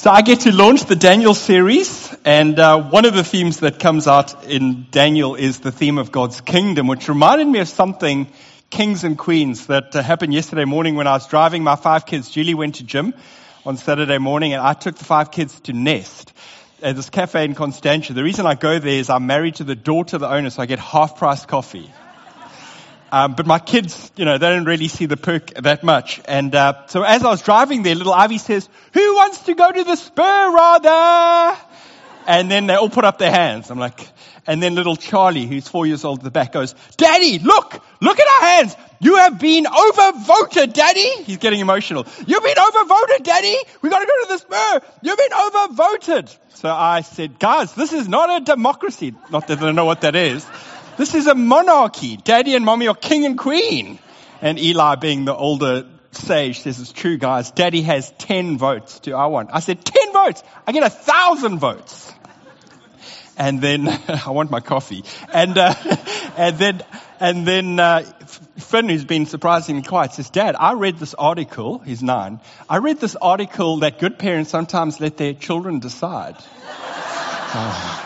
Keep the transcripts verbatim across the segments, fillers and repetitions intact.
So I get to launch the Daniel series, and uh, one of the themes that comes out in Daniel is the theme of God's kingdom, which reminded me of something, kings and queens, that uh, happened yesterday morning when I was driving my five kids. Julie went to gym on Saturday morning, and I took the five kids to Nest, at this cafe in Constantia. The reason I go there is I'm married to the daughter of the owner, so I get half-price coffee. Um, but my kids, you know, they don't really see the perk that much. And uh, so as I was driving there, little Ivy says, "Who wants to go to the Spur, rather?" And then they all put up their hands. I'm like, and then little Charlie, who's four years old at the back, goes, "Daddy, look, look at our hands. You have been overvoted, Daddy." He's getting emotional. "You've been overvoted, Daddy. We got to go to the Spur. You've been overvoted." So I said, "Guys, this is not a democracy." Not that I don't know what that is. This is a monarchy. Daddy and Mommy are king and queen. And Eli, being the older sage, says, "It's true, guys. Daddy has ten votes to I want." I said, ten votes? I get a thousand votes. And then, I want my coffee. And, uh, and then, and then, uh, Finn, who's been surprisingly quiet, says, "Dad, I read this article," he's nine, "I read this article that good parents sometimes let their children decide." Oh.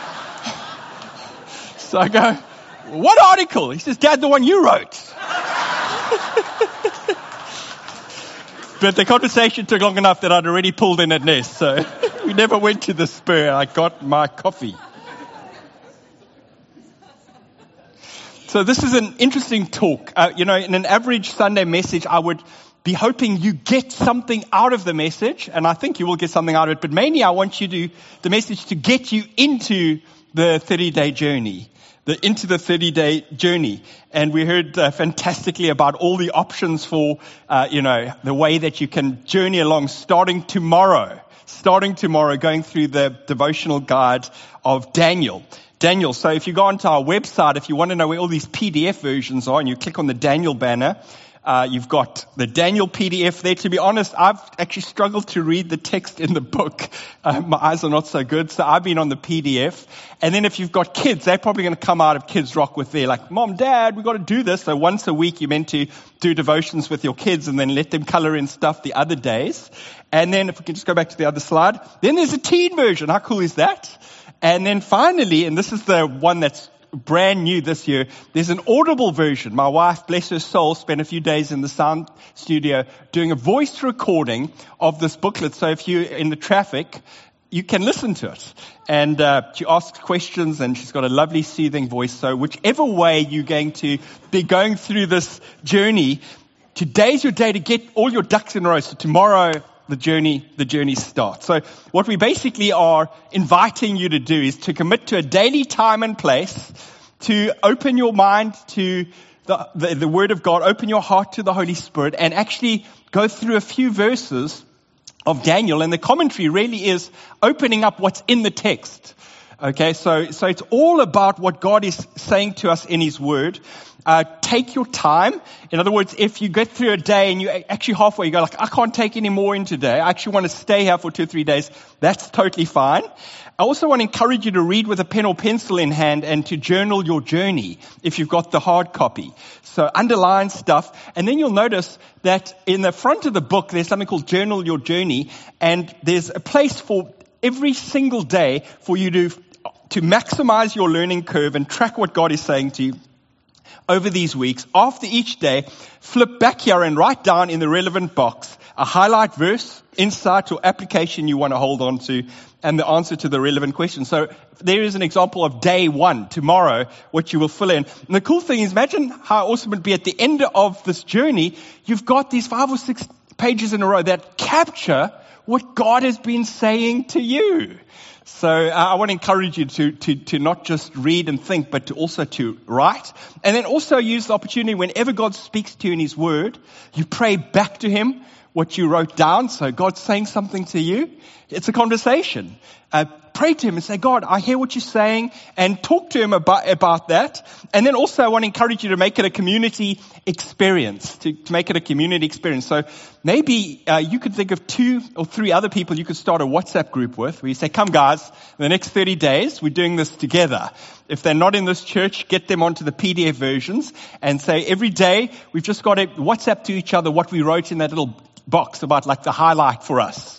So I go, "What article?" He says, "Dad, the one you wrote." But the conversation took long enough that I'd already pulled in at Nest, so we never went to the Spur. I got my coffee. So this is an interesting talk. Uh, you know, in an average Sunday message, I would be hoping you get something out of the message, and I think you will get something out of it, but mainly I want you to, the message to get you into the thirty-day journey. The, into the thirty-day journey. And we heard uh, fantastically about all the options for, uh, you know, the way that you can journey along starting tomorrow. Starting tomorrow, going through the devotional guide of Daniel. Daniel. So if you go onto our website, if you want to know where all these P D F versions are, and you click on the Daniel banner, Uh, you've got the Daniel P D F there. To be honest, I've actually struggled to read the text in the book. Uh, my eyes are not so good, so I've been on the P D F. And then if you've got kids, they're probably going to come out of Kids Rock with their like, "Mom, Dad, we've got to do this." So once a week you're meant to do devotions with your kids and then let them color in stuff the other days. And then if we can just go back to the other slide, then there's a teen version. How cool is that? And then finally, and this is the one that's brand new this year, there's an audible version. My wife, bless her soul, spent a few days in the sound studio doing a voice recording of this booklet. So if you're in the traffic, you can listen to it. And uh, she asks questions, and she's got a lovely soothing voice. So whichever way you're going to be going through this journey, today's your day to get all your ducks in a row. So tomorrow, the journey, the journey starts. So what we basically are inviting you to do is to commit to a daily time and place, to open your mind to the, the, the Word of God, open your heart to the Holy Spirit, and actually go through a few verses of Daniel. And the commentary really is opening up what's in the text. Okay, so, so it's all about what God is saying to us in His Word. Uh, take your time. In other words, if you get through a day and you actually halfway, you go like, "I can't take any more in today. I actually want to stay here for two or three days." That's totally fine. I also want to encourage you to read with a pen or pencil in hand and to journal your journey if you've got the hard copy. So underline stuff. And then you'll notice that in the front of the book, there's something called Journal Your Journey. And there's a place for every single day for you to, to maximize your learning curve and track what God is saying to you over these weeks. After each day, flip back here and write down in the relevant box a highlight verse, insight, or application you want to hold on to, and the answer to the relevant question. So there is an example of day one, tomorrow, what you will fill in. And the cool thing is, imagine how awesome it would be at the end of this journey, you've got these five or six pages in a row that capture what God has been saying to you. So uh, I want to encourage you to, to, to not just read and think, but to also to write. And then also use the opportunity whenever God speaks to you in His Word, you pray back to Him what you wrote down. So God's saying something to you. It's a conversation. Uh, pray to Him and say, "God, I hear what you're saying," and talk to Him about, about that. And then also I want to encourage you to make it a community experience, to, to make it a community experience. So maybe uh, you could think of two or three other people you could start a WhatsApp group with, where you say, "Come guys, in the next thirty days, we're doing this together." If they're not in this church, get them onto the P D F versions and say, every day we've just got to WhatsApp to each other what we wrote in that little box about like the highlight for us.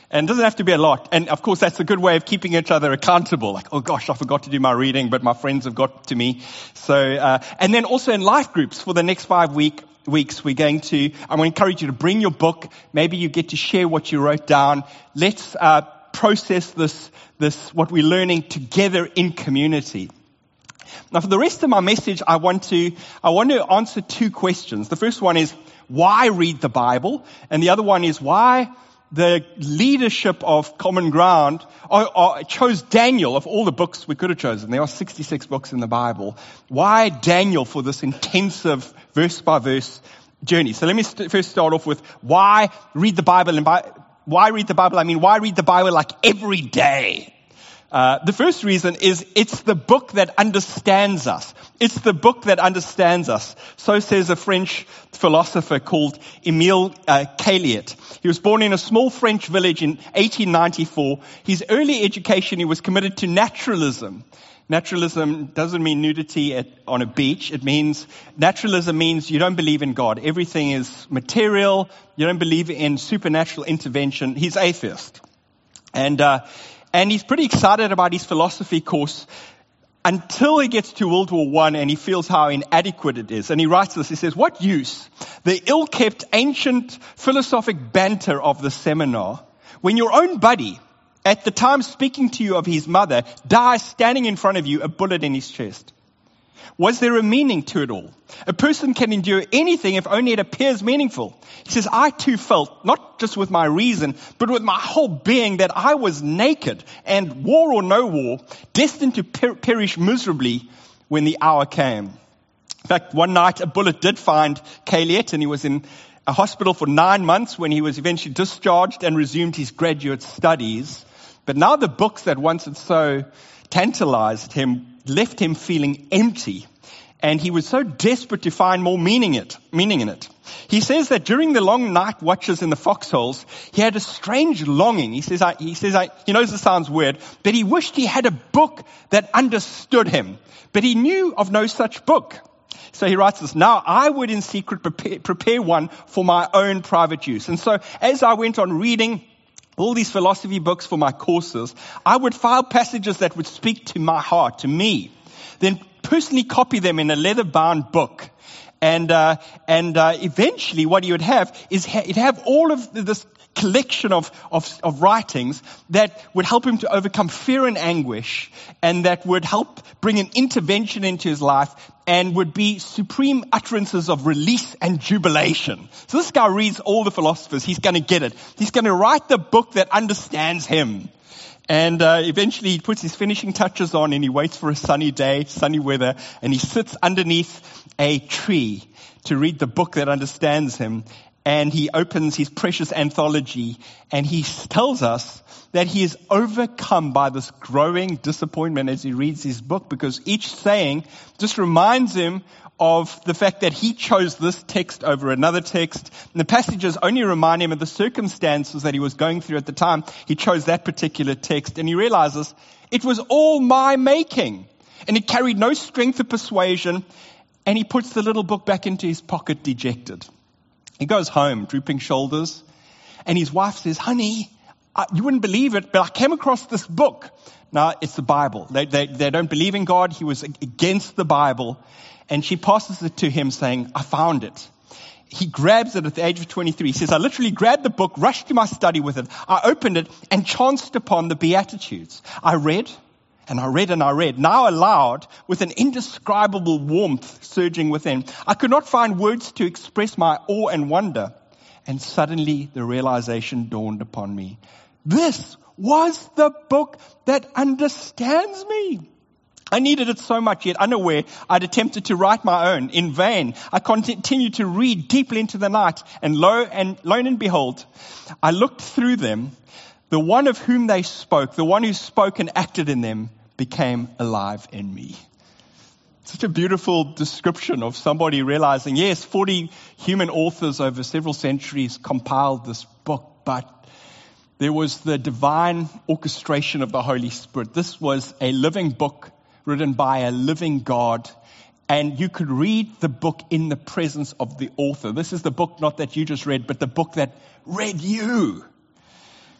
And it doesn't have to be a lot. And of course, that's a good way of keeping each other accountable. Like, oh gosh, I forgot to do my reading, but my friends have got to me. So, uh, and then also in life groups for the next five week, weeks, we're going to, I want to encourage you to bring your book. Maybe you get to share what you wrote down. Let's, uh, process this, this, what we're learning together in community. Now for the rest of my message, I want to, I want to answer two questions. The first one is, why read the Bible? And the other one is, why the leadership of Common Ground or, or chose Daniel of all the books we could have chosen. There are sixty-six books in the Bible. Why Daniel for this intensive verse by verse journey? So let me st- first start off with why read the Bible. And by, why read the Bible? I mean, why read the Bible like every day? Uh, the first reason is it's the book that understands us. It's the book that understands us. So says a French philosopher called Émile uh, Caliot. He was born in a small French village in eighteen ninety-four. His early education, he was committed to naturalism. Naturalism doesn't mean nudity at, on a beach. It means, naturalism means you don't believe in God. Everything is material. You don't believe in supernatural intervention. He's atheist. And, uh, And he's pretty excited about his philosophy course until he gets to World War One and he feels how inadequate it is. And he writes this, he says, what use? The ill-kept ancient philosophic banter of the seminar when your own buddy, at the time speaking to you of his mother, dies standing in front of you, a bullet in his chest. Was there a meaning to it all? A person can endure anything if only it appears meaningful. He says, I too felt, not just with my reason, but with my whole being, that I was naked and, war or no war, destined to per- perish miserably when the hour came. In fact, one night a bullet did find Caliot, and he was in a hospital for nine months when he was eventually discharged and resumed his graduate studies. But now the books that once had so tantalized him left him feeling empty, and he was so desperate to find more meaning it, meaning in it. He says that during the long night watches in the foxholes, he had a strange longing. He says, I, he says, I, he knows this sounds weird, but he wished he had a book that understood him, but he knew of no such book. So he writes this, now I would in secret prepare, prepare one for my own private use. And so as I went on reading all these philosophy books for my courses, I would file passages that would speak to my heart, to me, then personally copy them in a leather-bound book. And uh, and uh, eventually what you would have is ha- you'd have all of this collection of, of, of writings that would help him to overcome fear and anguish, and that would help bring an intervention into his life and would be supreme utterances of release and jubilation. So this guy reads all the philosophers. He's going to get it. He's going to write the book that understands him. And uh, eventually he puts his finishing touches on and he waits for a sunny day, sunny weather, and he sits underneath a tree to read the book that understands him. And he opens his precious anthology and he tells us that he is overcome by this growing disappointment as he reads his book, because each saying just reminds him of the fact that he chose this text over another text. And the passages only remind him of the circumstances that he was going through at the time. He chose that particular text and he realizes it was all my making and it carried no strength of persuasion, and he puts the little book back into his pocket dejected. He goes home, drooping shoulders, and his wife says, honey, I, you wouldn't believe it, but I came across this book. Now, it's the Bible. They, they, they don't believe in God. He was against the Bible. And she passes it to him saying, I found it. He grabs it at the age of twenty-three. He says, I literally grabbed the book, rushed to my study with it. I opened it and chanced upon the Beatitudes. I read and I read and I read, now aloud with an indescribable warmth surging within. I could not find words to express my awe and wonder. And suddenly the realization dawned upon me. This was the book that understands me. I needed it so much, yet unaware, I'd attempted to write my own in vain. I continued to read deeply into the night, and lo and lo and behold, I looked through them. The one of whom they spoke, the one who spoke and acted in them, became alive in me. Such a beautiful description of somebody realizing, yes, forty human authors over several centuries compiled this book, but there was the divine orchestration of the Holy Spirit. This was a living book written by a living God, and you could read the book in the presence of the author. This is the book not that you just read, but the book that read you.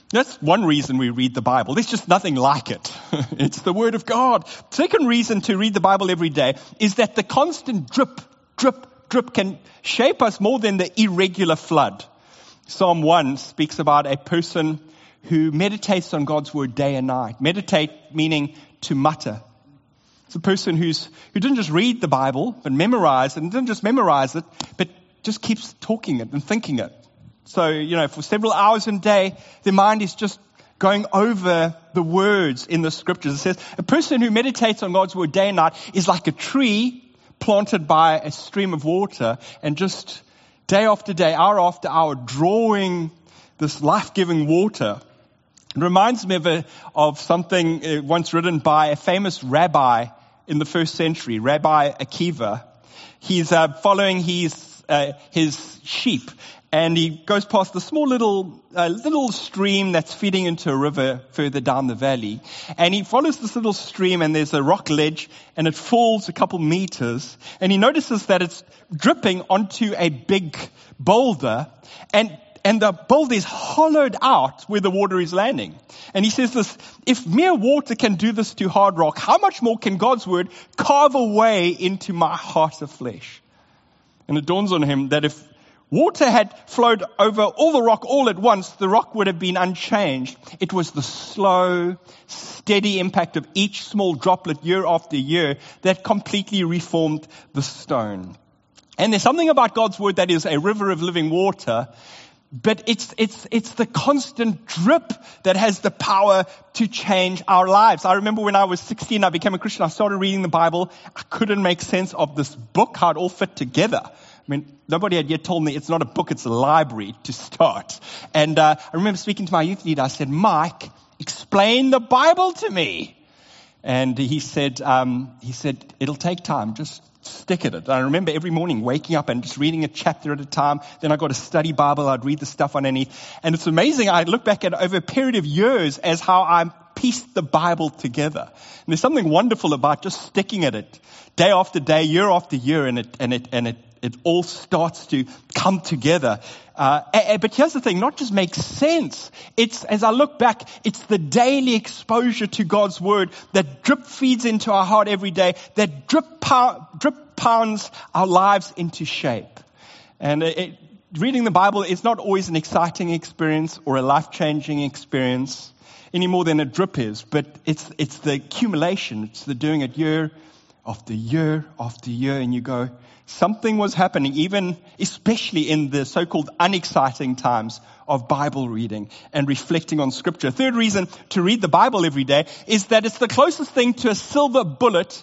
That's one reason we read the Bible. There's just nothing like it. It's the Word of God. Second reason to read the Bible every day is that the constant drip, drip, drip can shape us more than the irregular flood. Psalm one speaks about a person who meditates on God's Word day and night. Meditate meaning to mutter. It's a person who's who didn't just read the Bible, but memorize it, and didn't just memorize it, but just keeps talking it and thinking it. So, you know, for several hours a day, their mind is just going over the words in the scriptures. It says, a person who meditates on God's Word day and night is like a tree planted by a stream of water, and just day after day, hour after hour, drawing this life-giving water. It reminds me of, a, of something once written by a famous rabbi in the first century, Rabbi Akiva. He's uh, following his, uh, his sheep. And he goes past the small little uh, little stream that's feeding into a river further down the valley. And he follows this little stream, and there's a rock ledge, and it falls a couple meters. And he notices that it's dripping onto a big boulder. And and the boulder is hollowed out where the water is landing. And he says this, if mere water can do this to hard rock, how much more can God's Word carve a way into my heart of flesh? And it dawns on him that if water had flowed over all the rock all at once, the rock would have been unchanged. It was the slow, steady impact of each small droplet year after year that completely reformed the stone. And there's something about God's Word that is a river of living water, but it's it's it's the constant drip that has the power to change our lives. I remember when I was sixteen, I became a Christian. I started reading the Bible. I couldn't make sense of this book, how it all fit together. I mean, nobody had yet told me it's not a book, it's a library to start. And uh, I remember speaking to my youth leader. I said, Mike, explain the Bible to me. And he said, um, he said, it'll take time. Just stick at it. I remember every morning waking up and just reading a chapter at a time. Then I got a study Bible. I'd read the stuff underneath. And it's amazing. I look back at over a period of years as how I pieced the Bible together. And there's something wonderful about just sticking at it day after day, year after year, and it and it and it it all starts to come together. Uh, but here's the thing, not just makes sense. It's, as I look back, it's the daily exposure to God's Word that drip feeds into our heart every day, that drip, pow- drip pounds our lives into shape. And it, reading the Bible is not always an exciting experience or a life-changing experience any more than a drip is, but it's it's the accumulation. It's the doing it year after year after year, and you go, something was happening, even especially in the so-called unexciting times of Bible reading and reflecting on Scripture. Third reason to read the Bible every day is that it's the closest thing to a silver bullet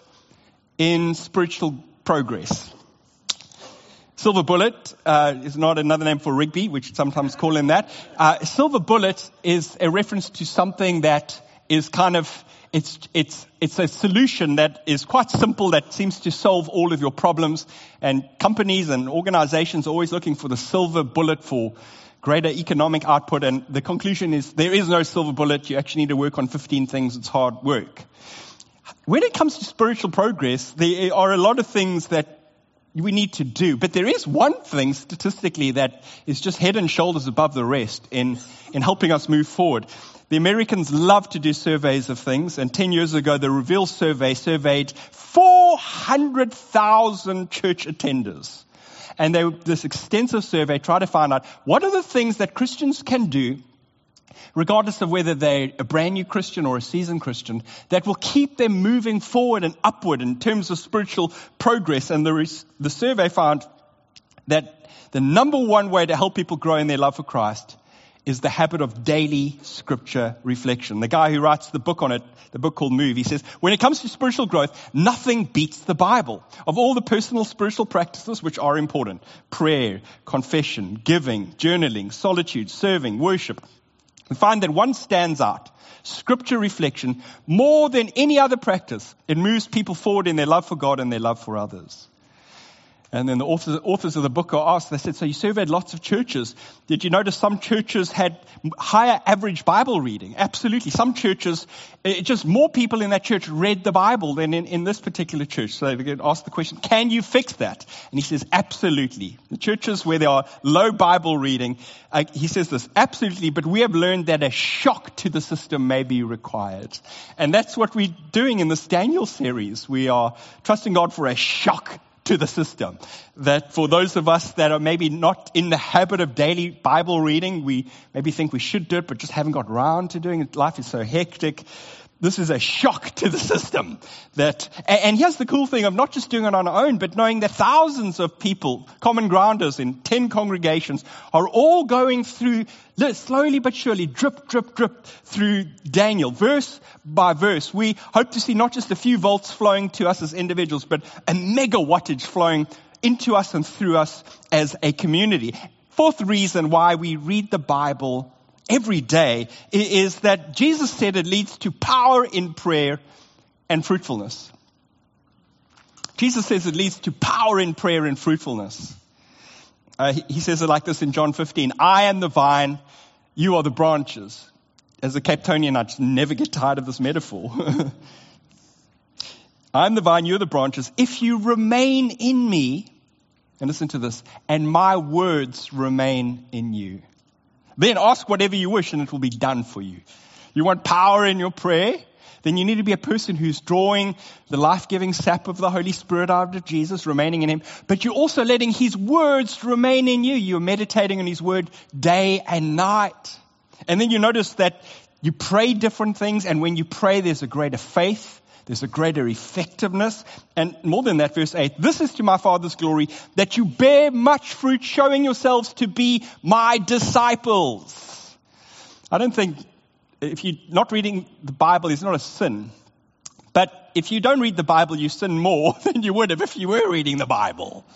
in spiritual progress. Silver bullet uh, is not another name for rugby, which sometimes call him that. Uh, silver bullet is a reference to something that is kind of It's it's it's a solution that is quite simple, that seems to solve all of your problems. And companies and organizations are always looking for the silver bullet for greater economic output. And the conclusion is there is no silver bullet. You actually need to work on fifteen things. It's hard work. When it comes to spiritual progress, there are a lot of things that we need to do. But there is one thing statistically that is just head and shoulders above the rest in, in helping us move forward. The Americans love to do surveys of things, and ten years ago, the Reveal survey surveyed four hundred thousand church attenders. And they, this extensive survey tried to find out what are the things that Christians can do, regardless of whether they're a brand new Christian or a seasoned Christian, that will keep them moving forward and upward in terms of spiritual progress. And the, the survey found that the number one way to help people grow in their love for Christ is the habit of daily scripture reflection. The guy who writes the book on it, the book called Move, he says, when it comes to spiritual growth, nothing beats the Bible. Of all the personal spiritual practices which are important, prayer, confession, giving, journaling, solitude, serving, worship, we find that one stands out, scripture reflection, more than any other practice. It moves people forward in their love for God and their love for others. And then the authors, authors of the book are asked, they said, so you surveyed lots of churches. Did you notice some churches had higher average Bible reading? Absolutely. Some churches, it, just more people in that church read the Bible than in, in this particular church. So they get asked the question, can you fix that? And he says, absolutely. The churches where there are low Bible reading, uh, he says this, absolutely, but we have learned that a shock to the system may be required. And that's what we're doing in this Daniel series. We are trusting God for a shock to the system. That for those of us that are maybe not in the habit of daily Bible reading, we maybe think we should do it, but just haven't got around to doing it. Life is so hectic. This is a shock to the system. That, and here's the cool thing of not just doing it on our own, but knowing that thousands of people, common grounders in ten congregations, are all going through, slowly but surely, drip, drip, drip, through Daniel, verse by verse. We hope to see not just a few volts flowing to us as individuals, but a mega wattage flowing into us and through us as a community. Fourth reason why we read the Bible every day is that Jesus said it leads to power in prayer and fruitfulness. Jesus says it leads to power in prayer and fruitfulness. Uh, he, he says it like this in John fifteen. I am the vine, you are the branches. As a Cape Townian, I just never get tired of this metaphor. I am the vine, you are the branches. If you remain in me, and listen to this, and my words remain in you, then ask whatever you wish and it will be done for you. You want power in your prayer? Then you need to be a person who's drawing the life-giving sap of the Holy Spirit out of Jesus, remaining in him. But you're also letting his words remain in you. You're meditating on his word day and night. And then you notice that you pray different things. And when you pray, there's a greater faith. There's a greater effectiveness. And more than that, verse eight, this is to my Father's glory, that you bear much fruit, showing yourselves to be my disciples. I don't think, if you're not reading the Bible, it's not a sin. But if you don't read the Bible, you sin more than you would have if you were reading the Bible.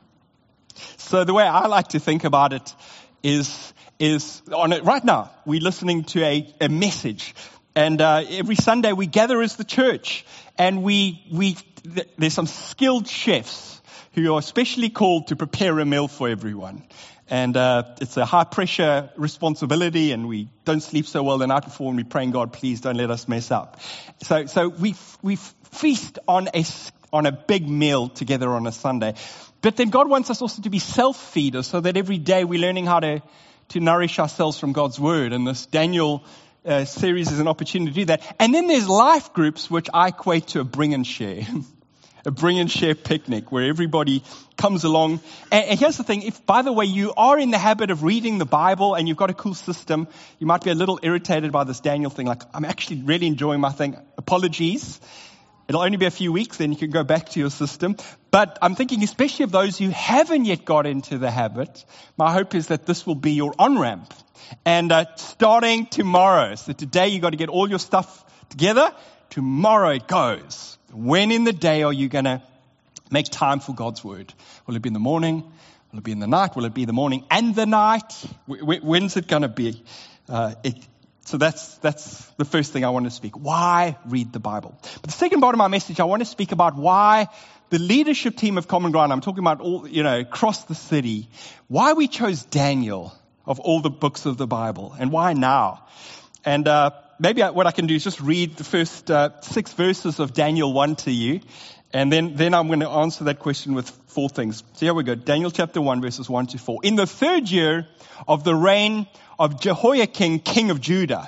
So the way I like to think about it is, is on it right now, we're listening to a, a message. And uh, every Sunday we gather as the church, and we we th- there's some skilled chefs who are specially called to prepare a meal for everyone. And uh, it's a high pressure responsibility, and we don't sleep so well the night before, and we're praying, God, please don't let us mess up. So so we we feast on a on a big meal together on a Sunday. But then God wants us also to be self-feeders, so that every day we're learning how to to nourish ourselves from God's word. And this Daniel Uh, series is an opportunity to do that. And then there's life groups, which I equate to a bring and share. A bring and share picnic where everybody comes along. And, and here's the thing. If, by the way, you are in the habit of reading the Bible and you've got a cool system, you might be a little irritated by this Daniel thing. Like, I'm actually really enjoying my thing. Apologies. It'll only be a few weeks, then you can go back to your system. But I'm thinking especially of those who haven't yet got into the habit, my hope is that this will be your on-ramp. And uh, starting tomorrow, so today you got to get all your stuff together. Tomorrow it goes. When in the day are you going to make time for God's word? Will it be in the morning? Will it be in the night? Will it be the morning and the night? When's it going to be? Uh, it, so that's that's the first thing I want to speak. Why read the Bible? But the second part of my message, I want to speak about why the leadership team of Common Ground, I'm talking about all, you know, across the city, why we chose Daniel of all the books of the Bible, and why now? And uh, maybe I, what I can do is just read the first uh, six verses of Daniel one to you, and then, then I'm going to answer that question with four things. So here we go. Daniel chapter one, verses one to four. In the third year of the reign of Jehoiakim, king of Judah.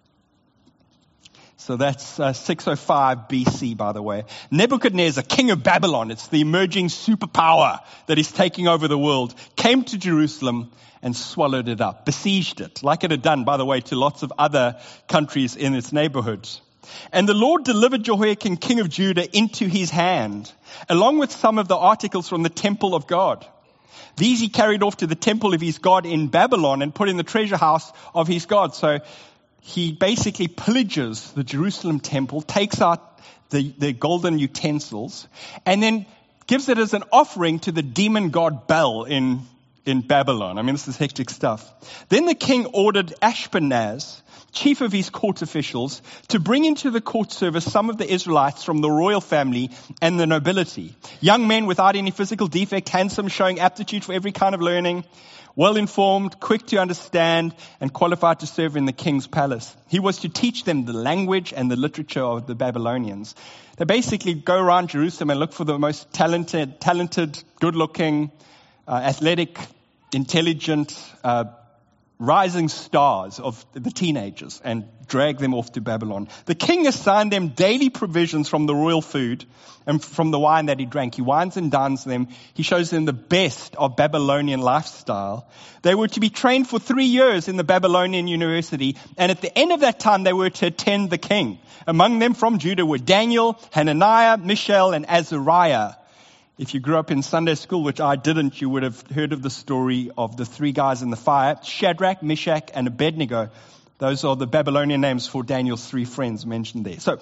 So that's uh, six oh five B C, by the way. Nebuchadnezzar, king of Babylon, it's the emerging superpower that is taking over the world, came to Jerusalem and swallowed it up, besieged it, like it had done, by the way, to lots of other countries in its neighborhoods. And the Lord delivered Jehoiakim, king of Judah, into his hand, along with some of the articles from the temple of God. These he carried off to the temple of his God in Babylon and put in the treasure house of his God. So he basically pillages the Jerusalem temple, takes out the, the golden utensils, and then gives it as an offering to the demon god Bel in in Babylon. I mean, this is hectic stuff. Then the king ordered Ashpenaz, chief of his court officials, to bring into the court service some of the Israelites from the royal family and the nobility. Young men without any physical defect, handsome, showing aptitude for every kind of learning, well-informed, quick to understand, and qualified to serve in the king's palace. He was to teach them the language and the literature of the Babylonians. They basically go around Jerusalem and look for the most talented, talented, good-looking, uh, athletic, intelligent, uh, rising stars of the teenagers and drag them off to Babylon. The king assigned them daily provisions from the royal food and from the wine that he drank. He wines and dines them. He shows them the best of Babylonian lifestyle. They were to be trained for three years in the Babylonian university, and at the end of that time they were to attend the king. Among them from Judah were Daniel, Hananiah, Mishael, and Azariah. If you grew up in Sunday school, which I didn't, you would have heard of the story of the three guys in the fire, Shadrach, Meshach, and Abednego. Those are the Babylonian names for Daniel's three friends mentioned there. So,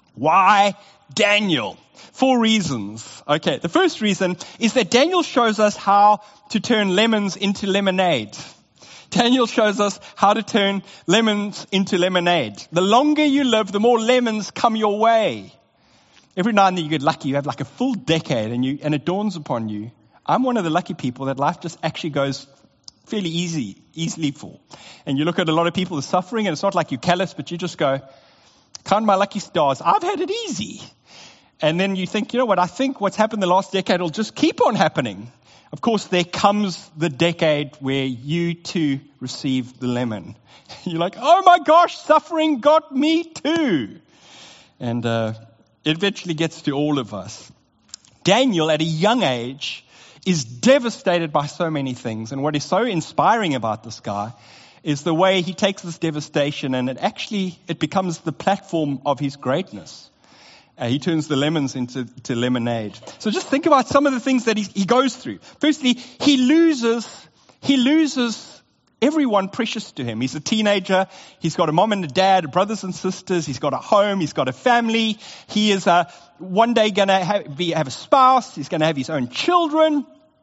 why Daniel? Four reasons. Okay, the first reason is that Daniel shows us how to turn lemons into lemonade. Daniel shows us how to turn lemons into lemonade. The longer you live, the more lemons come your way. Every now and then you get lucky, you have like a full decade and you and it dawns upon you, I'm one of the lucky people that life just actually goes fairly easy, easily for. And you look at a lot of people who are suffering and it's not like you're callous, but you just go, count my lucky stars, I've had it easy. And then you think, you know what, I think what's happened the last decade will just keep on happening. Of course, there comes the decade where you too receive the lemon. You're like, oh my gosh, suffering got me too. And, uh, it eventually gets to all of us. Daniel, at a young age, is devastated by so many things. And what is so inspiring about this guy is the way he takes this devastation and it actually, it becomes the platform of his greatness. Uh, he turns the lemons into to lemonade. So just think about some of the things that he, he goes through. Firstly, he loses, he loses everyone precious to him. He's a teenager. He's got a mom and a dad, brothers and sisters. He's got a home. He's got a family. He is uh, one day going to have, be, have a spouse. He's going to have his own children.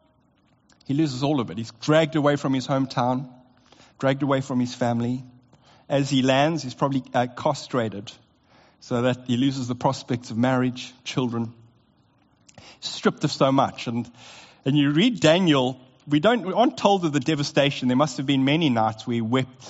He loses all of it. He's dragged away from his hometown, dragged away from his family. As he lands, he's probably uh, castrated so that he loses the prospects of marriage, children, stripped of so much. And, and you read Daniel, We don't, we aren't told of the devastation. There must have been many nights where he wept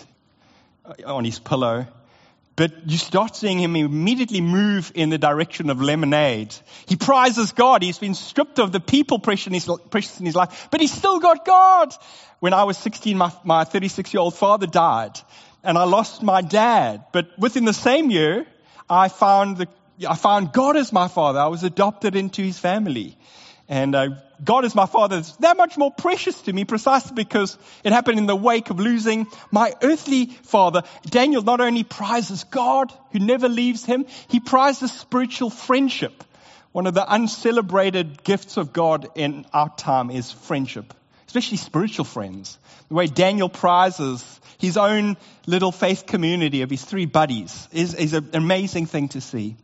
on his pillow. But you start seeing him immediately move in the direction of lemonade. He prizes God. He's been stripped of the people precious in his, precious in his life, but he's still got God. When I was sixteen, my, my thirty-six-year-old father died, and I lost my dad. But within the same year, I found the, I found God as my father. I was adopted into his family. And uh, God as my father is that much more precious to me precisely because it happened in the wake of losing my earthly father. Daniel not only prizes God, who never leaves him, he prizes spiritual friendship. One of the uncelebrated gifts of God in our time is friendship, especially spiritual friends. The way Daniel prizes his own little faith community of his three buddies is, is an amazing thing to see.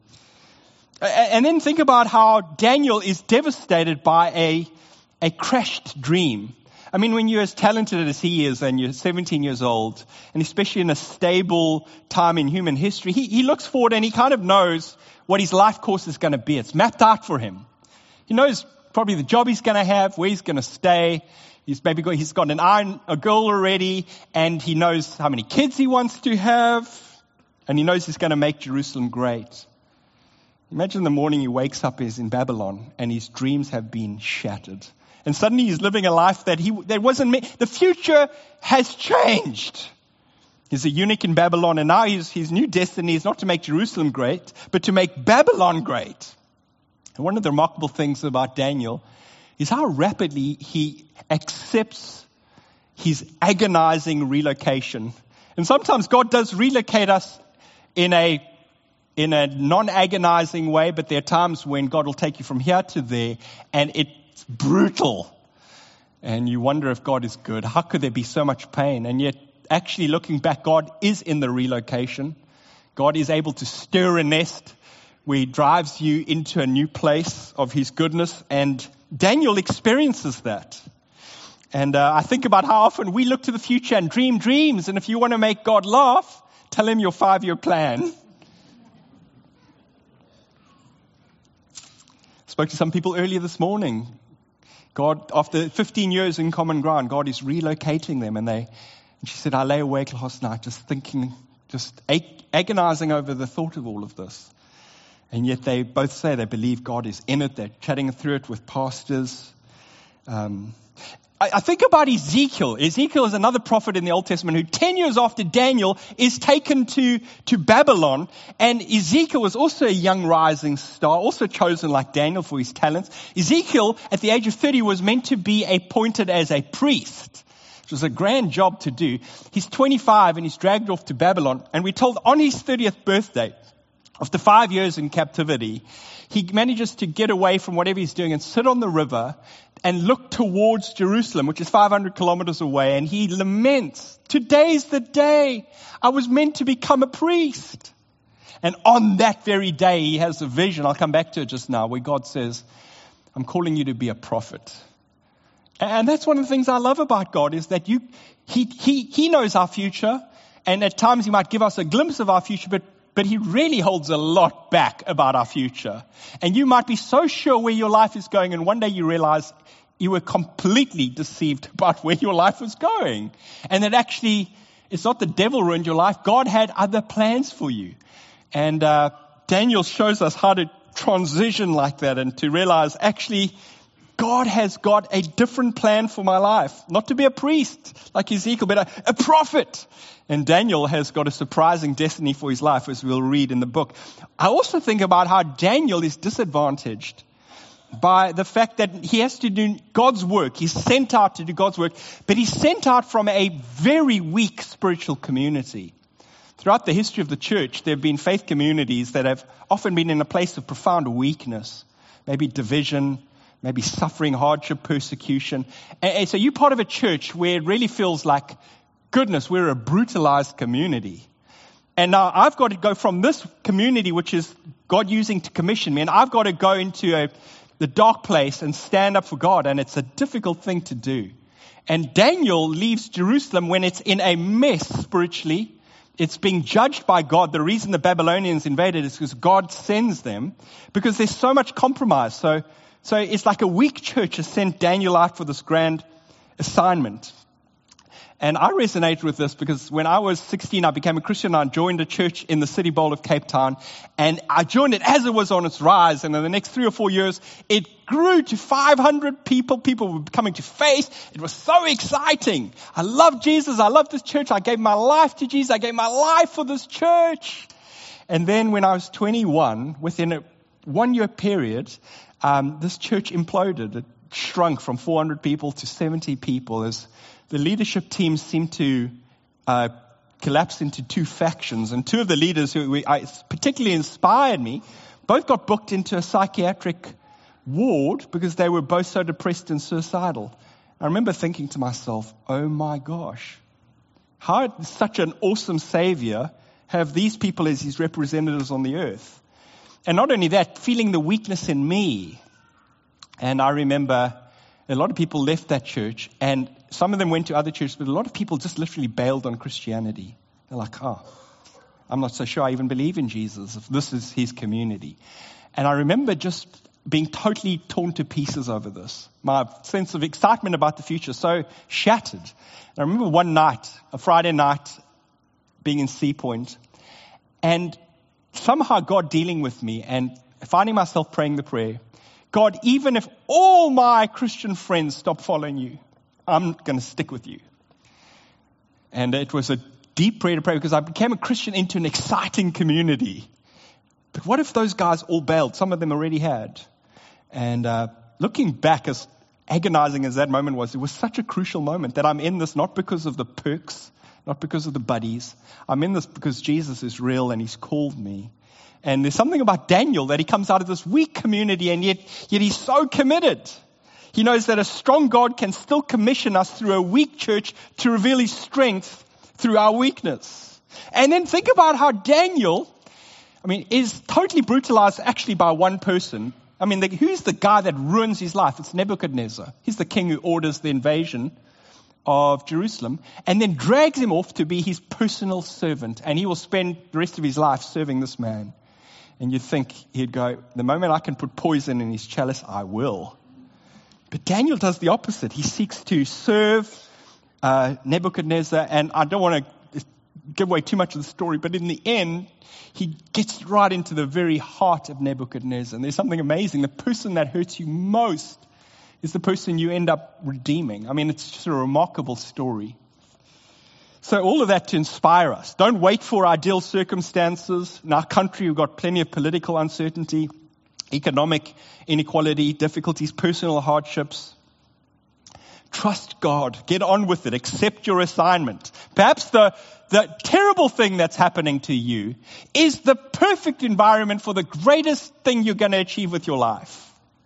And then think about how Daniel is devastated by a, a crashed dream. I mean, when you're as talented as he is and you're seventeen years old, and especially in a stable time in human history, he, he looks forward and he kind of knows what his life course is going to be. It's mapped out for him. He knows probably the job he's going to have, where he's going to stay. He's maybe got, he's got an iron, a girl already, and he knows how many kids he wants to have, and he knows he's going to make Jerusalem great. Imagine the morning he wakes up is in Babylon and his dreams have been shattered. And suddenly he's living a life that he that wasn't meant. The future has changed. He's a eunuch in Babylon, and now his, his new destiny is not to make Jerusalem great, but to make Babylon great. And one of the remarkable things about Daniel is how rapidly he accepts his agonizing relocation. And sometimes God does relocate us in a in a non-agonizing way, but there are times when God will take you from here to there, and it's brutal. And you wonder if God is good. How could there be so much pain? And yet, actually looking back, God is in the relocation. God is able to stir a nest where he drives you into a new place of his goodness, and Daniel experiences that. And uh, I think about how often we look to the future and dream dreams. And if you want to make God laugh, tell him your five-year plan. Spoke to some people earlier this morning. God, after fifteen years in Common Ground, God is relocating them. And they, and she said, I lay awake last night just thinking, just ag- agonizing over the thought of all of this. And yet they both say they believe God is in it. They're chatting through it with pastors. Um, I, I think about Ezekiel. Ezekiel is another prophet in the Old Testament who ten years after Daniel is taken to, to Babylon. And Ezekiel was also a young rising star, also chosen like Daniel for his talents. Ezekiel, at the age of thirty, was meant to be appointed as a priest. It was a grand job to do. He's twenty-five and he's dragged off to Babylon. And we're told on his thirtieth birthday, after five years in captivity, he manages to get away from whatever he's doing and sit on the river and look towards Jerusalem, which is five hundred kilometers away. And he laments, today's the day I was meant to become a priest. And on that very day, he has a vision. I'll come back to it just now, where God says, I'm calling you to be a prophet. And that's one of the things I love about God, is that you, he, he, he knows our future. And at times he might give us a glimpse of our future, but But he really holds a lot back about our future. And you might be so sure where your life is going, and one day you realize you were completely deceived about where your life was going. And that actually, it's not the devil ruined your life. God had other plans for you. And uh, Daniel shows us how to transition like that and to realize, actually, God has got a different plan for my life. Not to be a priest like Ezekiel, but a, a prophet. And Daniel has got a surprising destiny for his life, as we'll read in the book. I also think about how Daniel is disadvantaged by the fact that he has to do God's work. He's sent out to do God's work, but he's sent out from a very weak spiritual community. Throughout the history of the church, there have been faith communities that have often been in a place of profound weakness, maybe division, maybe suffering, hardship, persecution. And, and so you're part of a church where it really feels like, goodness, we're a brutalized community. And now I've got to go from this community, which is God using to commission me, and I've got to go into a, the dark place and stand up for God. And it's a difficult thing to do. And Daniel leaves Jerusalem when it's in a mess spiritually. It's being judged by God. The reason the Babylonians invaded is because God sends them, because there's so much compromise. So, so it's like a weak church has sent Daniel out for this grand assignment. And I resonate with this because when I was sixteen, I became a Christian. I joined a church in the City Bowl of Cape Town. And I joined it as it was on its rise. And in the next three or four years, it grew to five hundred people. People were coming to faith. It was so exciting. I loved Jesus. I loved this church. I gave my life to Jesus. I gave my life for this church. And then when I was twenty-one, within a one-year period, um, this church imploded. It shrunk from four hundred people to seventy people as the leadership team seemed to uh, collapse into two factions. And two of the leaders who we, I, particularly inspired me, both got booked into a psychiatric ward because they were both so depressed and suicidal. I remember thinking to myself, oh my gosh, how did such an awesome Savior have these people as his representatives on the earth? And not only that, feeling the weakness in me. And I remember a lot of people left that church, and some of them went to other churches, but a lot of people just literally bailed on Christianity. They're like, oh, I'm not so sure I even believe in Jesus if this is his community. And I remember just being totally torn to pieces over this. My sense of excitement about the future so shattered. And I remember one night, a Friday night, being in Sea Point, and somehow God dealing with me and finding myself praying the prayer, God, even if all my Christian friends stop following you, I'm going to stick with you. And it was a deep prayer to pray because I became a Christian into an exciting community. But what if those guys all bailed? Some of them already had. And uh, looking back, as agonizing as that moment was, it was such a crucial moment that I'm in this not because of the perks, not because of the buddies. I'm in this because Jesus is real and he's called me. And there's something about Daniel that he comes out of this weak community and yet, yet he's so committed. He knows that a strong God can still commission us through a weak church to reveal his strength through our weakness. And then think about how Daniel, I mean, is totally brutalized actually by one person. I mean, the, who's the guy that ruins his life? It's Nebuchadnezzar. He's the king who orders the invasion of Jerusalem, and then drags him off to be his personal servant, and he will spend the rest of his life serving this man. And you'd think he'd go, the moment I can put poison in his chalice, I will. But Daniel does the opposite. He seeks to serve uh, Nebuchadnezzar, and I don't want to give away too much of the story, but in the end, he gets right into the very heart of Nebuchadnezzar. And there's something amazing. The person that hurts you most is the person you end up redeeming. I mean, it's just a remarkable story. So all of that to inspire us. Don't wait for ideal circumstances. In our country, we've got plenty of political uncertainty, economic inequality, difficulties, personal hardships. Trust God. Get on with it. Accept your assignment. Perhaps the, the terrible thing that's happening to you is the perfect environment for the greatest thing you're going to achieve with your life.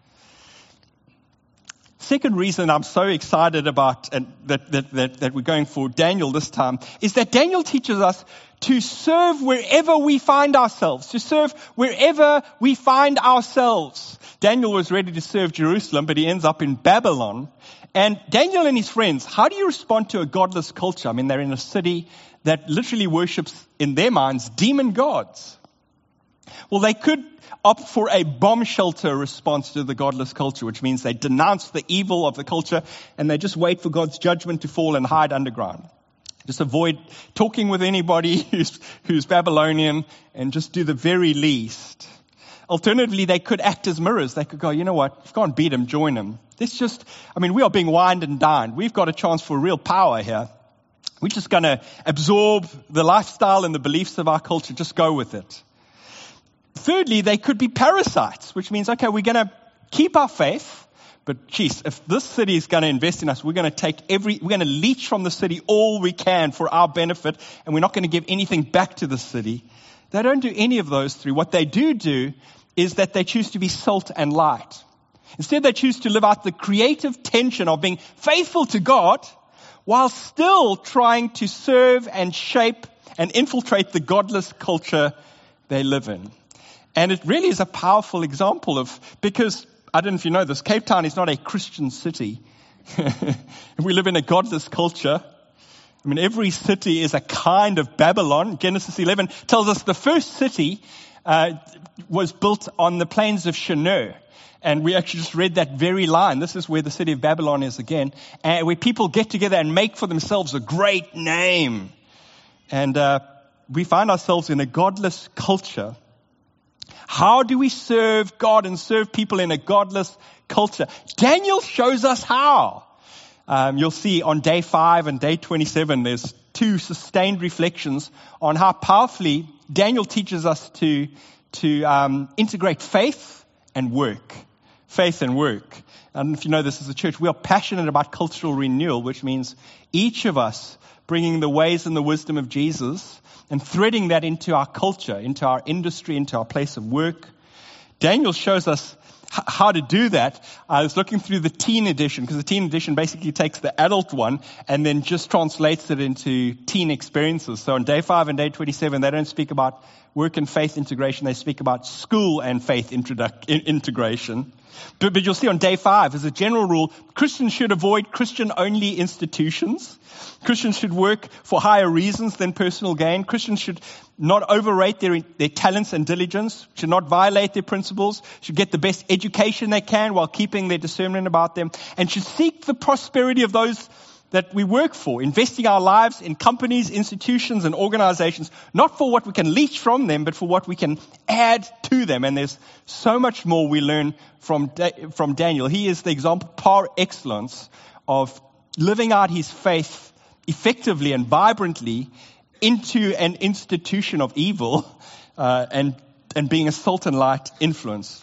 Second reason I'm so excited about and that, that, that, that we're going for Daniel this time is that Daniel teaches us to serve wherever we find ourselves, to serve wherever we find ourselves. Daniel was ready to serve Jerusalem, but he ends up in Babylon. And Daniel and his friends, how do you respond to a godless culture? I mean, they're in a city that literally worships, in their minds, demon gods. Well, they could opt for a bomb shelter response to the godless culture, which means they denounce the evil of the culture and they just wait for God's judgment to fall and hide underground. Just avoid talking with anybody who's, who's Babylonian and just do the very least. Alternatively, they could act as mirrors. They could go, you know what, if you can't beat him, join him. This just, I mean, we are being wined and dined. We've got a chance for real power here. We're just going to absorb the lifestyle and the beliefs of our culture. Just go with it. Thirdly, they could be parasites, which means, okay, we're going to keep our faith, but geez, if this city is going to invest in us, we're going to take every, we're going to leech from the city all we can for our benefit, and we're not going to give anything back to the city. They don't do any of those three. What they do do is that they choose to be salt and light. Instead, they choose to live out the creative tension of being faithful to God while still trying to serve and shape and infiltrate the godless culture they live in. And it really is a powerful example of, because, I don't know if you know this, Cape Town is not a Christian city. We live in a godless culture. I mean, every city is a kind of Babylon. Genesis eleven tells us the first city uh, was built on the plains of Shinar. And we actually just read that very line. This is where the city of Babylon is again, uh, where people get together and make for themselves a great name. And uh, we find ourselves in a godless culture. How do we serve God and serve people in a godless culture? Daniel shows us how. Um, you'll see on day five and day twenty-seven, there's two sustained reflections on how powerfully Daniel teaches us to, to um, integrate faith and work. Faith and work. I don't know if you know this as a church. We are passionate about cultural renewal, which means each of us bringing the ways and the wisdom of Jesus and threading that into our culture, into our industry, into our place of work. Daniel shows us h- how to do that. I was looking through the teen edition, because the teen edition basically takes the adult one and then just translates it into teen experiences. So on day five and day twenty-seven, they don't speak about work and faith integration. They speak about school and faith introduc- in- integration. But, but you'll see on day five, as a general rule, Christians should avoid Christian-only institutions. Christians should work for higher reasons than personal gain. Christians should not overrate their, their talents and diligence, should not violate their principles, should get the best education they can while keeping their discernment about them, and should seek the prosperity of those that we work for, investing our lives in companies, institutions, and organizations, not for what we can leech from them, but for what we can add to them. And there's so much more we learn from, from Daniel. He is the example par excellence of living out his faith effectively and vibrantly into an institution of evil uh, and, and being a salt and light influence.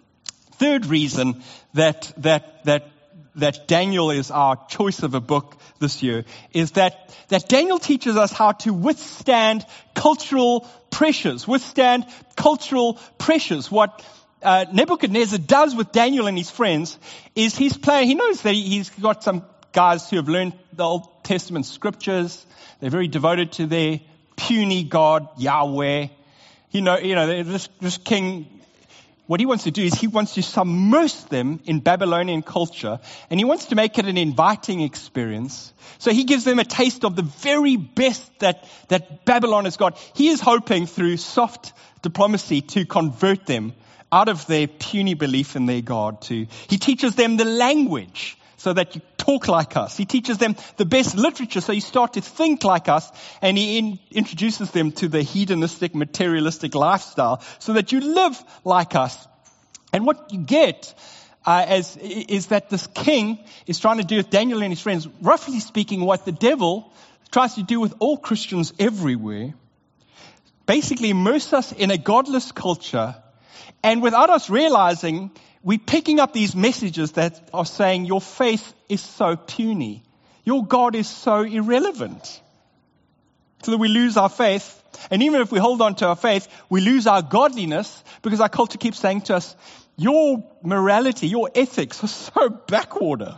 Third reason that, that, that that Daniel is our choice of a book this year is that, that Daniel teaches us how to withstand cultural pressures, withstand cultural pressures. What uh, Nebuchadnezzar does with Daniel and his friends is he's playing, he knows that he's got some guys who have learned the Old Testament scriptures. They're very devoted to their puny God, Yahweh. You know, you know, this, this king, what he wants to do is he wants to submerge them in Babylonian culture, and he wants to make it an inviting experience. So he gives them a taste of the very best that, that Babylon has got. He is hoping through soft diplomacy to convert them out of their puny belief in their God. To, he teaches them the language so that you talk like us. He teaches them the best literature so you start to think like us. And he in, introduces them to the hedonistic, materialistic lifestyle so that you live like us. And what you get uh, as, is that this king is trying to do with Daniel and his friends, roughly speaking, what the devil tries to do with all Christians everywhere. Basically immerse us in a godless culture. And without us realizing, we're picking up these messages that are saying your faith is so puny. Your God is so irrelevant. So that we lose our faith. And even if we hold on to our faith, we lose our godliness because our culture keeps saying to us, your morality, your ethics are so backwater.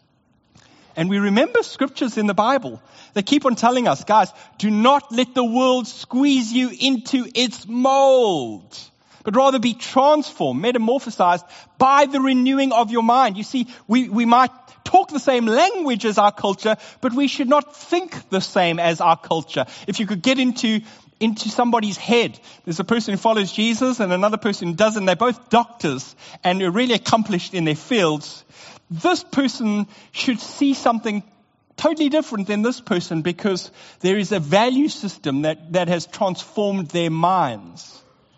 And we remember scriptures in the Bible that keep on telling us, guys, do not let the world squeeze you into its mold, but rather be transformed, metamorphosized by the renewing of your mind. You see, we, we might talk the same language as our culture, but we should not think the same as our culture. If you could get into, into somebody's head, there's a person who follows Jesus and another person who doesn't. They're both doctors and are really accomplished in their fields. This person should see something totally different than this person because there is a value system that, that has transformed their minds.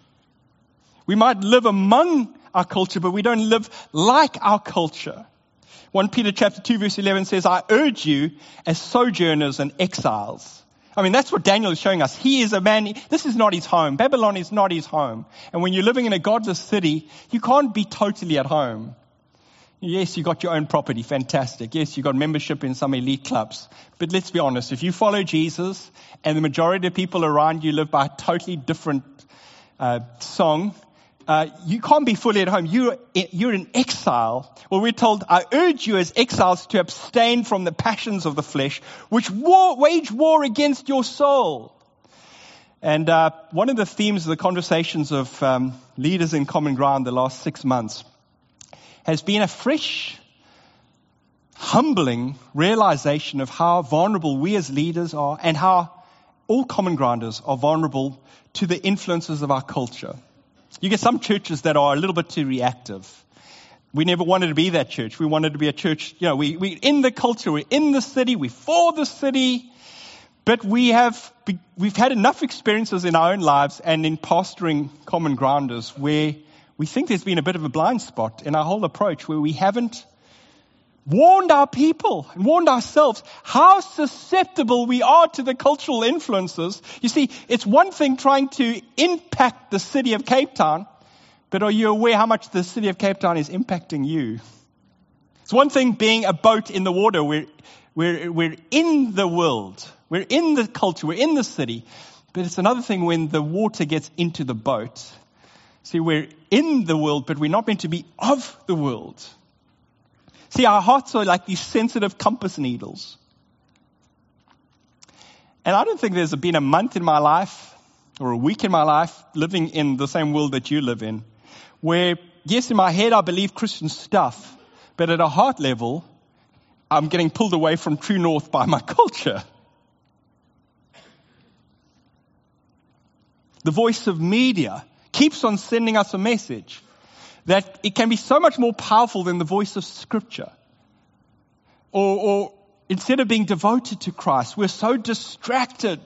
We might live among our culture, but we don't live like our culture. First Peter chapter two, verse eleven says, I urge you as sojourners and exiles. I mean, that's what Daniel is showing us. He is a man, this is not his home. Babylon is not his home. And when you're living in a godless city, you can't be totally at home. Yes, you got your own property, fantastic. Yes, you got membership in some elite clubs. But let's be honest, if you follow Jesus and the majority of people around you live by a totally different uh, song, Uh, you can't be fully at home. You're, you're in exile. Well, we're told, I urge you as exiles to abstain from the passions of the flesh, which war, wage war against your soul. And uh, one of the themes of the conversations of um, leaders in Common Ground the last six months has been a fresh, humbling realization of how vulnerable we as leaders are and how all Common Grounders are vulnerable to the influences of our culture. You get some churches that are a little bit too reactive. We never wanted to be that church. We wanted to be a church, you know, we, we're in the culture, we're in the city, we're for the city. But we have, we've had enough experiences in our own lives and in pastoring Common Grounders where we think there's been a bit of a blind spot in our whole approach where we haven't warned our people and warned ourselves how susceptible we are to the cultural influences. You see, it's one thing trying to impact the city of Cape Town, but are you aware how much the city of Cape Town is impacting you? It's one thing being a boat in the water. We're, we're, we're in the world. We're in the culture. We're in the city. But it's another thing when the water gets into the boat. See, we're in the world, but we're not meant to be of the world. See, our hearts are like these sensitive compass needles. And I don't think there's been a month in my life or a week in my life living in the same world that you live in where, yes, in my head I believe Christian stuff, but at a heart level, I'm getting pulled away from true north by my culture. The voice of media keeps on sending us a message that it can be so much more powerful than the voice of Scripture. Or, or instead of being devoted to Christ, we're so distracted.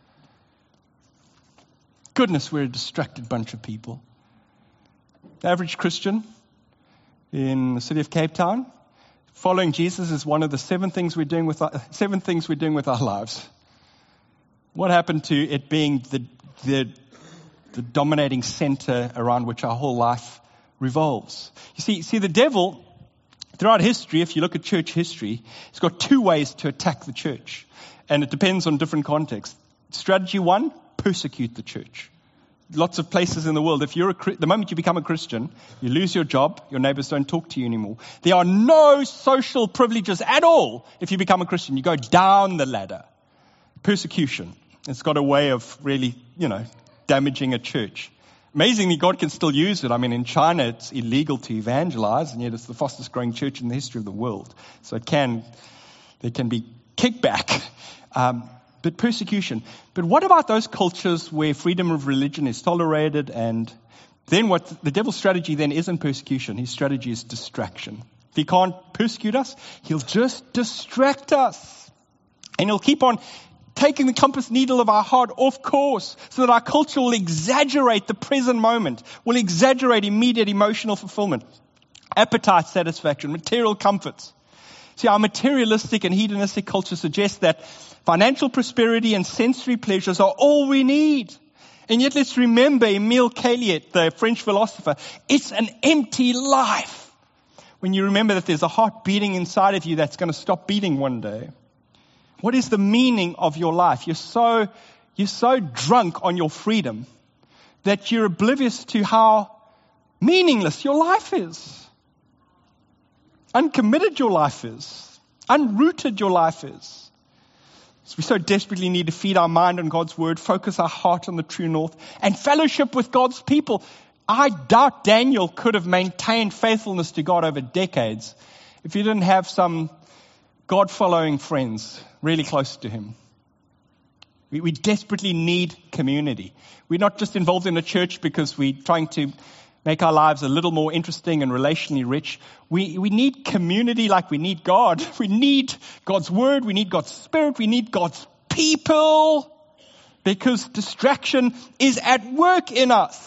Goodness, we're a distracted bunch of people. The average Christian in the city of Cape Town, following Jesus is one of the seven things we're doing with our, seven things we're doing with our lives. What happened to it being the the, the dominating center around which our whole life revolves? You see, see, the devil, throughout history, if you look at church history, he's got two ways to attack the church. And it depends on different contexts. Strategy one, persecute the church. Lots of places in the world, if you're a, the moment you become a Christian, you lose your job, your neighbors don't talk to you anymore. There are no social privileges at all if you become a Christian. You go down the ladder. Persecution. It's got a way of really, you know, damaging a church. Amazingly, God can still use it. I mean, in China, it's illegal to evangelize, and yet it's the fastest growing church in the history of the world. So it can, there can be kickback, um, but persecution. But what about those cultures where freedom of religion is tolerated, and then what the devil's strategy then isn't persecution. His strategy is distraction. If he can't persecute us, he'll just distract us. And he'll keep on taking the compass needle of our heart off course so that our culture will exaggerate the present moment, will exaggerate immediate emotional fulfillment, appetite satisfaction, material comforts. See, our materialistic and hedonistic culture suggests that financial prosperity and sensory pleasures are all we need. And yet let's remember Emile Caliet, the French philosopher, it's an empty life. When you remember that there's a heart beating inside of you that's going to stop beating one day. What is the meaning of your life? You're so, you're so drunk on your freedom that you're oblivious to how meaningless your life is. Uncommitted your life is. Unrooted your life is. So we so desperately need to feed our mind on God's word, focus our heart on the true north, and fellowship with God's people. I doubt Daniel could have maintained faithfulness to God over decades if he didn't have some God-following friends really close to him. We, we desperately need community. We're not just involved in a church because we're trying to make our lives a little more interesting and relationally rich. We, we need community like we need God. We need God's word. We need God's spirit. We need God's people, because distraction is at work in us.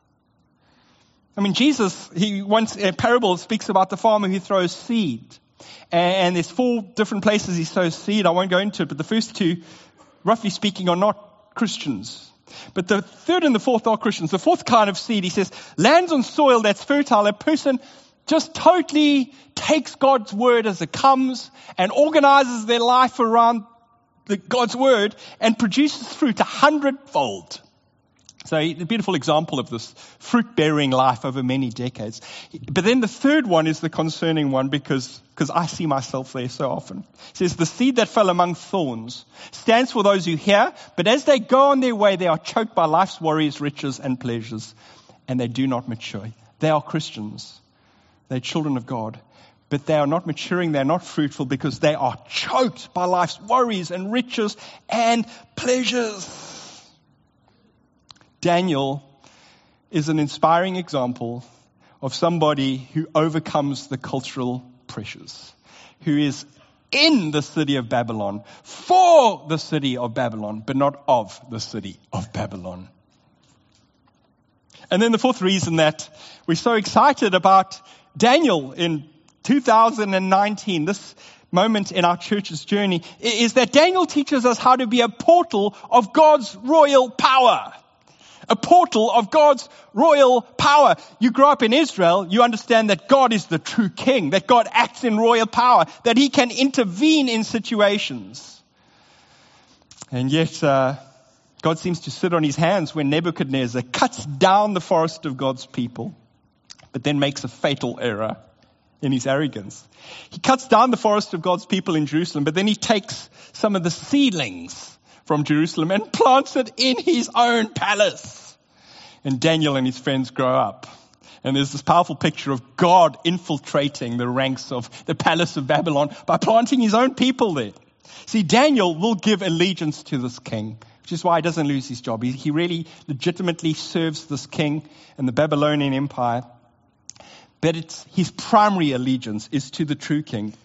I mean, Jesus, he once, a parable speaks about the farmer who throws seed. And, and there's four different places he sows seed. I won't go into it, but the first two, roughly speaking, are not Christians. But the third and the fourth are Christians. The fourth kind of seed, he says, lands on soil that's fertile. A person just totally takes God's word as it comes and organizes their life around the God's word and produces fruit a hundredfold. So a beautiful example of this fruit-bearing life over many decades. But then the third one is the concerning one, because because I see myself there so often. It says, the seed that fell among thorns stands for those who hear, but as they go on their way, they are choked by life's worries, riches, and pleasures, and they do not mature. They are Christians. They're children of God. But they are not maturing, they're not fruitful, because they are choked by life's worries and riches and pleasures. Daniel is an inspiring example of somebody who overcomes the cultural pressures, who is in the city of Babylon, for the city of Babylon, but not of the city of Babylon. And then the fourth reason that we're so excited about Daniel in two thousand nineteen, this moment in our church's journey, is that Daniel teaches us how to be a portal of God's royal power. A portal of God's royal power. You grow up in Israel, you understand that God is the true king, that God acts in royal power, that he can intervene in situations. And yet, uh, God seems to sit on his hands when Nebuchadnezzar cuts down the forest of God's people, but then makes a fatal error in his arrogance. He cuts down the forest of God's people in Jerusalem, but then he takes some of the seedlings from Jerusalem and plants it in his own palace. And Daniel and his friends grow up. And there's this powerful picture of God infiltrating the ranks of the palace of Babylon by planting his own people there. See, Daniel will give allegiance to this king, which is why he doesn't lose his job. He, he really legitimately serves this king and the Babylonian Empire. But it's, his primary allegiance is to the true king.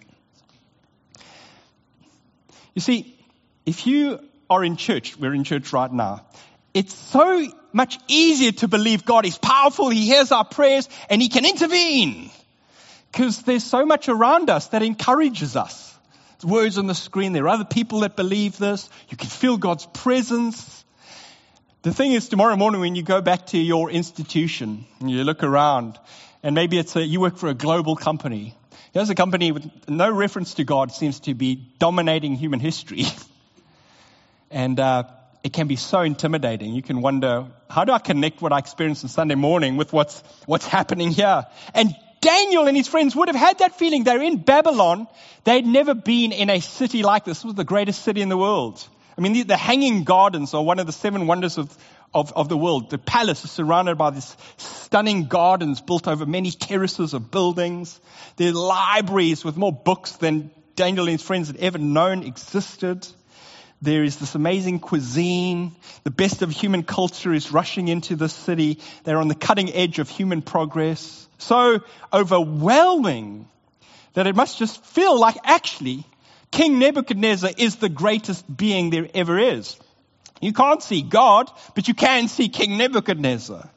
You see, if you are in church, we're in church right now, it's so much easier to believe God is powerful, he hears our prayers, and he can intervene. Because there's so much around us that encourages us. There's words on the screen, there are other people that believe this, you can feel God's presence. The thing is, tomorrow morning when you go back to your institution, and you look around, and maybe it's a, you work for a global company. Here's a company with no reference to God, seems to be dominating human history. And uh, it can be so intimidating. You can wonder, how do I connect what I experienced on Sunday morning with what's what's happening here? And Daniel and his friends would have had that feeling. They're in Babylon. They'd never been in a city like this. This was the greatest city in the world. I mean, the, the Hanging Gardens are one of the seven wonders of, of, of the world. The palace is surrounded by these stunning gardens built over many terraces of buildings. There are libraries with more books than Daniel and his friends had ever known existed. There is this amazing cuisine. The best of human culture is rushing into the city. They're on the cutting edge of human progress. So overwhelming that it must just feel like actually King Nebuchadnezzar is the greatest being there ever is. You can't see God, but you can see King Nebuchadnezzar.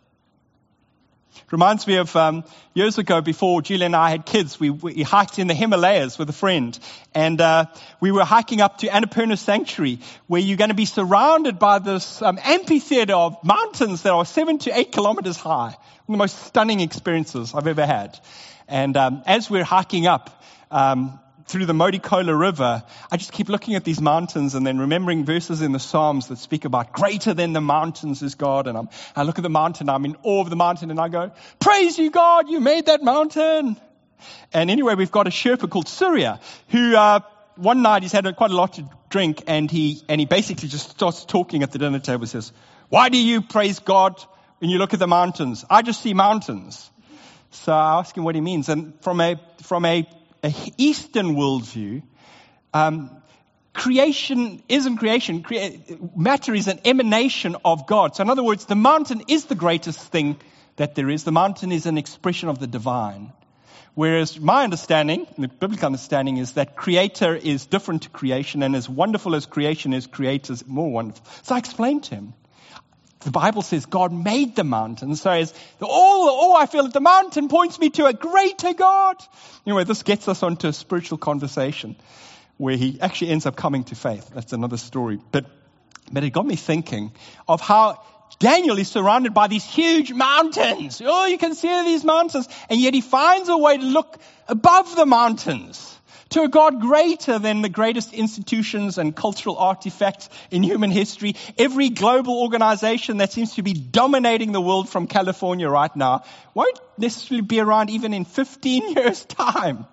It reminds me of um, years ago before Julia and I had kids, we, we hiked in the Himalayas with a friend. And uh, we were hiking up to Annapurna Sanctuary, where you're going to be surrounded by this um, amphitheater of mountains that are seven to eight kilometers high. One of the most stunning experiences I've ever had. And um, as we're hiking up, um, through the Modikola River, I just keep looking at these mountains and then remembering verses in the Psalms that speak about greater than the mountains is God. And I'm, I look at the mountain, I'm in awe of the mountain, and I go, praise you, God, you made that mountain. And anyway, we've got a Sherpa called Surya, who uh, one night he's had a, quite a lot to drink, and he and he basically just starts talking at the dinner table. He says, why do you praise God when you look at the mountains? I just see mountains. So I ask him what he means. And from a from a A Eastern worldview, um, creation isn't creation. Crea- matter is an emanation of God. So in other words, the mountain is the greatest thing that there is. The mountain is an expression of the divine. Whereas my understanding, the biblical understanding, is that creator is different to creation, and as wonderful as creation is, creator is more wonderful. So I explained to him. The Bible says God made the mountain. So as all, all I feel at the mountain points me to a greater God. Anyway, this gets us onto a spiritual conversation where he actually ends up coming to faith. That's another story. But, but it got me thinking of how Daniel is surrounded by these huge mountains. Oh, you can see these mountains. And yet he finds a way to look above the mountains, to a God greater than the greatest institutions and cultural artifacts in human history. Every global organization that seems to be dominating the world from California right now won't necessarily be around even in fifteen years' time.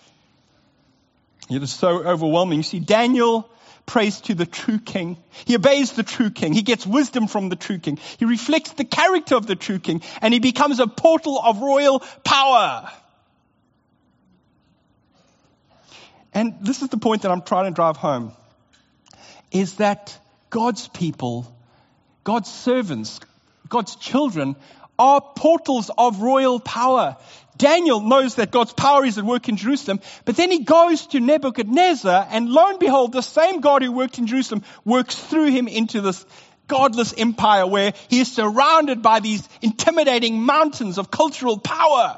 It is so overwhelming. You see, Daniel prays to the true king. He obeys the true king. He gets wisdom from the true king. He reflects the character of the true king, and he becomes a portal of royal power. And this is the point that I'm trying to drive home, is that God's people, God's servants, God's children are portals of royal power. Daniel knows that God's power is at work in Jerusalem, but then he goes to Nebuchadnezzar, and lo and behold, the same God who worked in Jerusalem works through him into this godless empire where he is surrounded by these intimidating mountains of cultural power.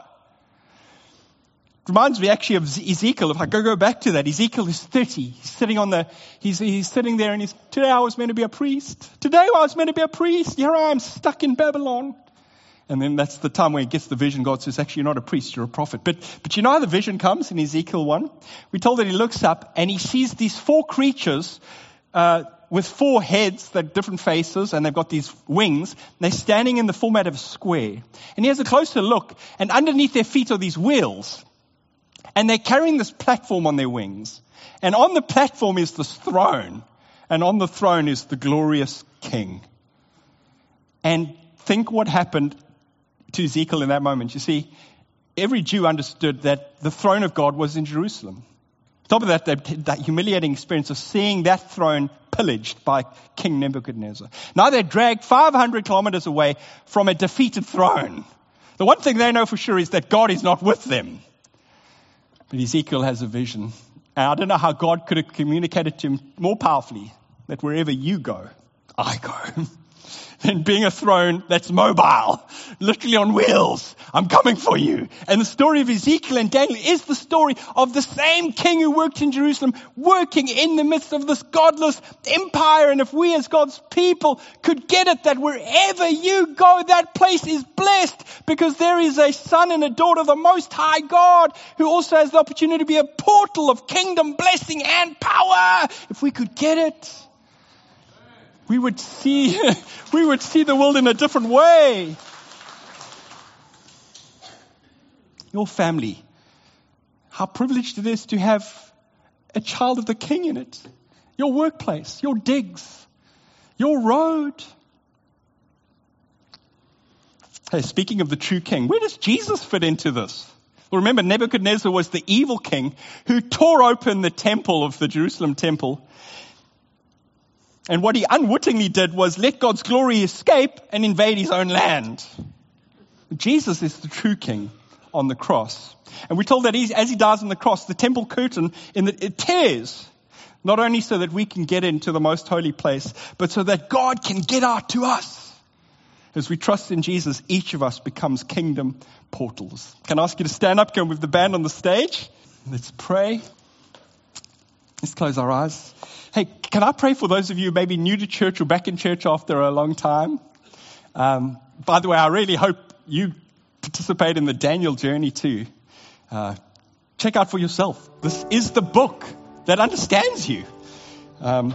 Reminds me actually of Ezekiel. If I go go back to that, Ezekiel is thirty. He's sitting on the, he's, he's sitting there and he's, today I was meant to be a priest. Today I was meant to be a priest. Here I am stuck in Babylon. And then that's the time where he gets the vision. God says, actually, you're not a priest, you're a prophet. But, but you know how the vision comes in Ezekiel one? We're told that he looks up and he sees these four creatures, uh, with four heads, that different faces, and they've got these wings. They're standing in the format of a square. And he has a closer look, and underneath their feet are these wheels. And they're carrying this platform on their wings. And on the platform is this throne. And on the throne is the glorious king. And think what happened to Ezekiel in that moment. You see, every Jew understood that the throne of God was in Jerusalem. On top of that, that, that humiliating experience of seeing that throne pillaged by King Nebuchadnezzar. Now they're dragged five hundred kilometers away from a defeated throne. The one thing they know for sure is that God is not with them. But Ezekiel has a vision. And I don't know how God could have communicated to him more powerfully that wherever you go, I go. Than being a throne that's mobile, literally on wheels. I'm coming for you. And the story of Ezekiel and Daniel is the story of the same king who worked in Jerusalem, working in the midst of this godless empire. And if we as God's people could get it that wherever you go, that place is blessed, because there is a son and a daughter of the Most High God who also has the opportunity to be a portal of kingdom blessing and power. If we could get it, we would see, we would see the world in a different way. Your family, how privileged it is to have a child of the King in it. your workplace, your digs, your road. Hey, speaking of the true king, where does Jesus fit into this? Well, remember, Nebuchadnezzar was the evil king who tore open the temple of the Jerusalem temple. And what he unwittingly did was let God's glory escape and invade his own land. Jesus is the true king on the cross. And we're told that he's, as he dies on the cross, the temple curtain, in the, it tears. Not only so that we can get into the most holy place, but so that God can get out to us. As we trust in Jesus, each of us becomes kingdom portals. Can I ask you to stand up? Come with the band on the stage. Let's pray. Let's close our eyes. Hey, can I pray for those of you maybe new to church or back in church after a long time? Um, by the way, I really hope you participate in the Daniel journey too. Uh, check out for yourself. This is the book that understands you. Um,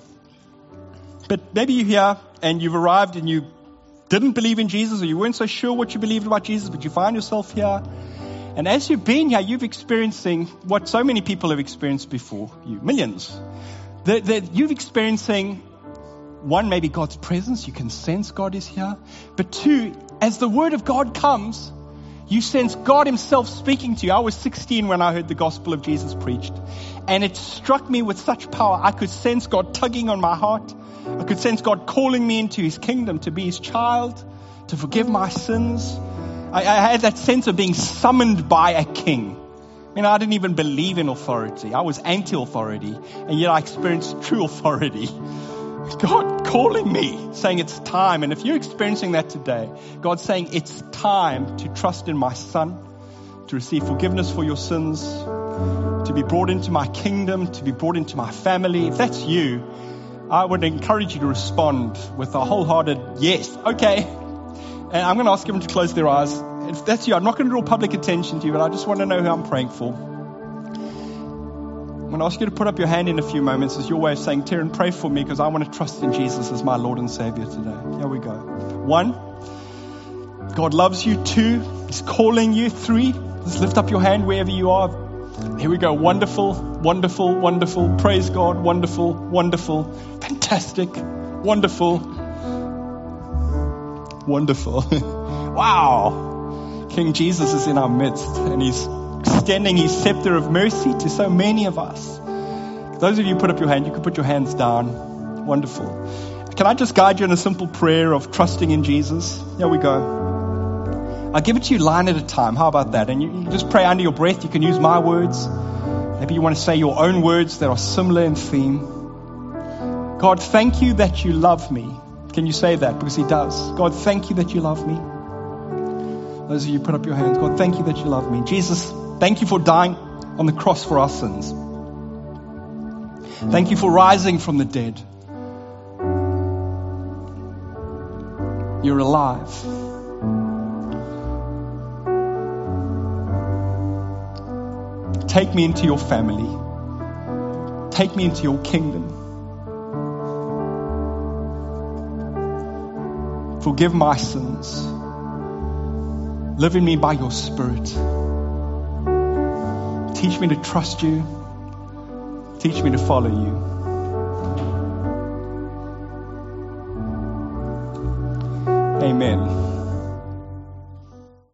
but maybe you're here and you've arrived and you didn't believe in Jesus, or you weren't so sure what you believed about Jesus, but you find yourself here. And as you've been here, you've experiencing what so many people have experienced before you, millions. That, that you've experiencing, one, maybe God's presence. You can sense God is here. But two, as the word of God comes, you sense God himself speaking to you. I was sixteen when I heard the gospel of Jesus preached. And it struck me with such power. I could sense God tugging on my heart. I could sense God calling me into his kingdom to be his child, to forgive my sins. I, I had that sense of being summoned by a king. I mean, I didn't even believe in authority. I was anti-authority, and yet I experienced true authority. God calling me, saying it's time. And if you're experiencing that today, God's saying it's time to trust in my Son, to receive forgiveness for your sins, to be brought into my kingdom, to be brought into my family. If that's you, I would encourage you to respond with a wholehearted yes. Okay. And I'm going to ask them to close their eyes. If that's you, I'm not going to draw public attention to you, but I just want to know who I'm praying for. I'm going to ask you to put up your hand in a few moments as your way of saying, Taryn, pray for me because I want to trust in Jesus as my Lord and Savior today. Here we go. One, God loves you. Two, he's calling you. Three, just lift up your hand wherever you are. Here we go. Wonderful, wonderful, wonderful. Praise God. Wonderful, wonderful. Fantastic. Wonderful. Wonderful. Wow. King Jesus is in our midst and he's extending his scepter of mercy to so many of us. Those of you who put up your hand, you can put your hands down. Wonderful. Can I just guide you in a simple prayer of trusting in Jesus? Here we go. I'll give it to you line at a time. How about that? And you, you just pray under your breath. You can use my words. Maybe you want to say your own words that are similar in theme. God, thank you that you love me. Can you say that? Because he does. God, thank you that you love me. Those of you put up your hands. God, thank you that you love me. Jesus, thank you for dying on the cross for our sins. Thank you for rising from the dead. You're alive. Take me into your family. Take me into your kingdom. Forgive my sins. Live in me by your Spirit. Teach me to trust you. Teach me to follow you. Amen.